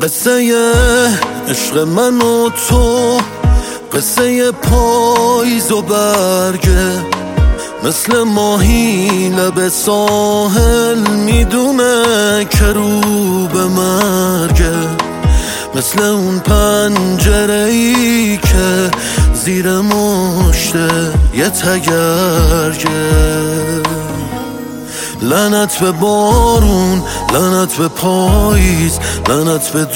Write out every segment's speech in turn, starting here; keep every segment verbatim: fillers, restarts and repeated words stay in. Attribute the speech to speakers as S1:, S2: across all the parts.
S1: قصه عشق من و تو، قصه پاییز و برگه، مثل ماهی لب ساحل میدونه که رو به مرگه، مثل اون پنجره‌ای که زیر مشته یه تگرگه. لعنت به بارون، لعنت به پاییز، لعنت به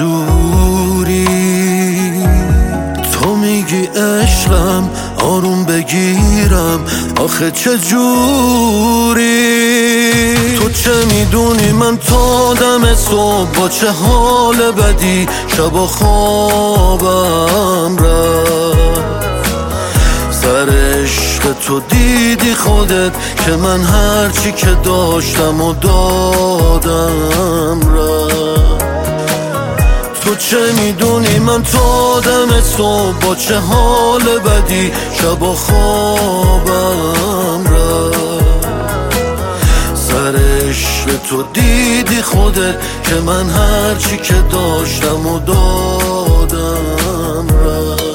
S1: دوری. تو میگی عشقم آروم بگیرم، آخه چه جوری؟ تو چه میدونی من تا دم صبح با چه حال بدی شب و خوابم رفت. سر عشق تو دیدی خودت که من هرچی که داشتم و دادم رفت. تو چه میدونی من تا دم صبح با چه حال بدی شب و خوابم رفت. سر عشق تو دیدی خودت که من هرچی که داشتم و دادم رفت.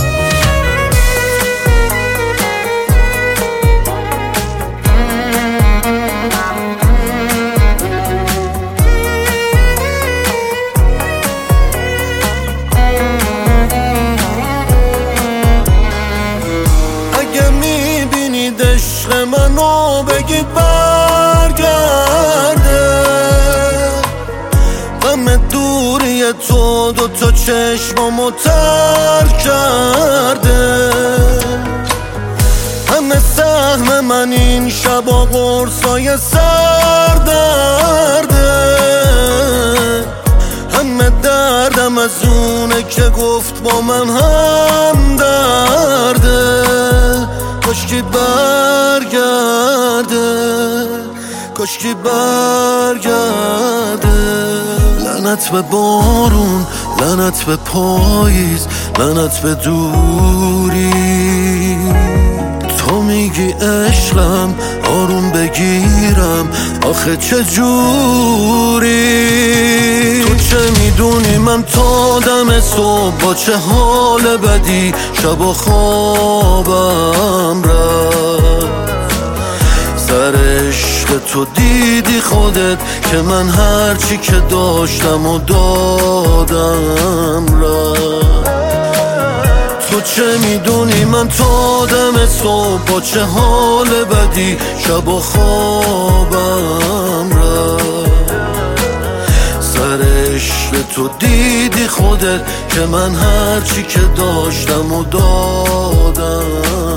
S1: عشق منو بگید برگرده، غم دوری تو دو تا چشمامو تر کرده. همه سهم من این شبا قرصای سردرده، همه دردم از اونه که گفت با من هم درده. کاشکی برگرده، کاشکی برگرده. لعنت به بارون، لعنت به پاییز، لعنت به دوری. تو میگی عشقم آروم بگیرم، آخه چه جوری؟ تو چه میدونی من تا دم صبح با چه حال بدی شب و خوابم رفت. سر عشق تو دیدی خودت که من هرچی که داشتم و دادم رفت. تو چه میدونی من تا دم صبح با چه حال بدی شب و خوابم رفت. سر عشق تو دیدی خودت که من هرچی که داشتم و دادم